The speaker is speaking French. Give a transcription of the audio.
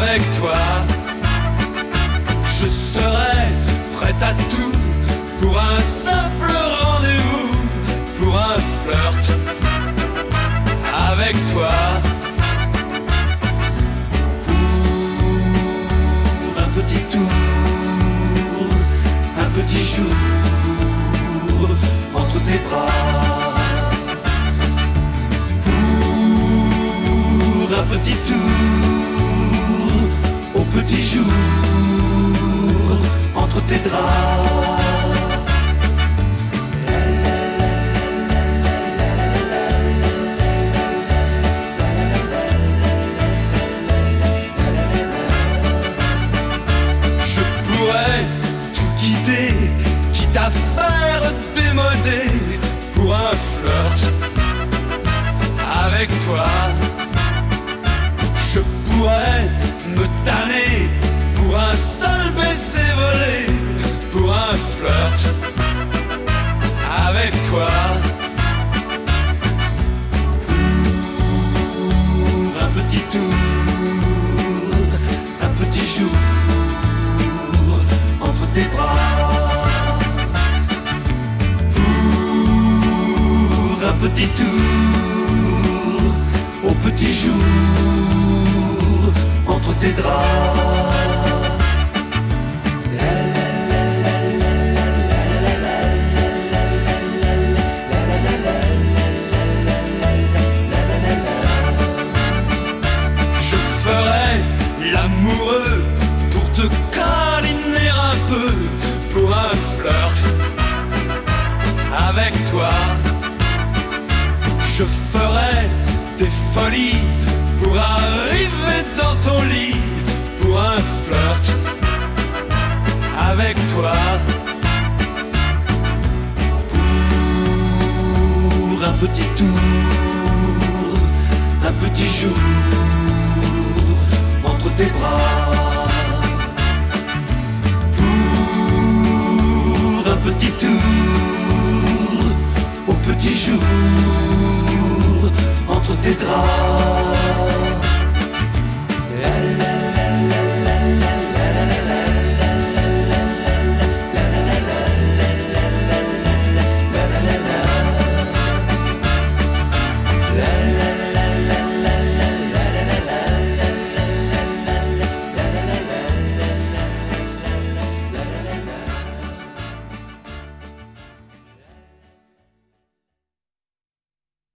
avec toi. Je serai prête à tout pour un simple rendez-vous, pour un flirt avec toi. Pour un petit tour, un petit jour entre tes bras. Pour un petit tour au petit jour entre tes draps. Je pourrais tout quitter, quitte à faire démoder pour un flirt avec toi. Je pourrais me tanner pour un seul baiser volé, pour un flirt avec toi. Pour un petit tour, un petit jour entre tes bras. Pour un petit tour au petit jour entre tes draps. Je ferai l'amoureux pour te câliner un peu, pour un flirt avec toi. Je ferai des folies pour arriver dans ton lit, pour un flirt avec toi. Pour un petit tour, un petit jour entre tes bras. Pour un petit tour au petit jour entre tes draps.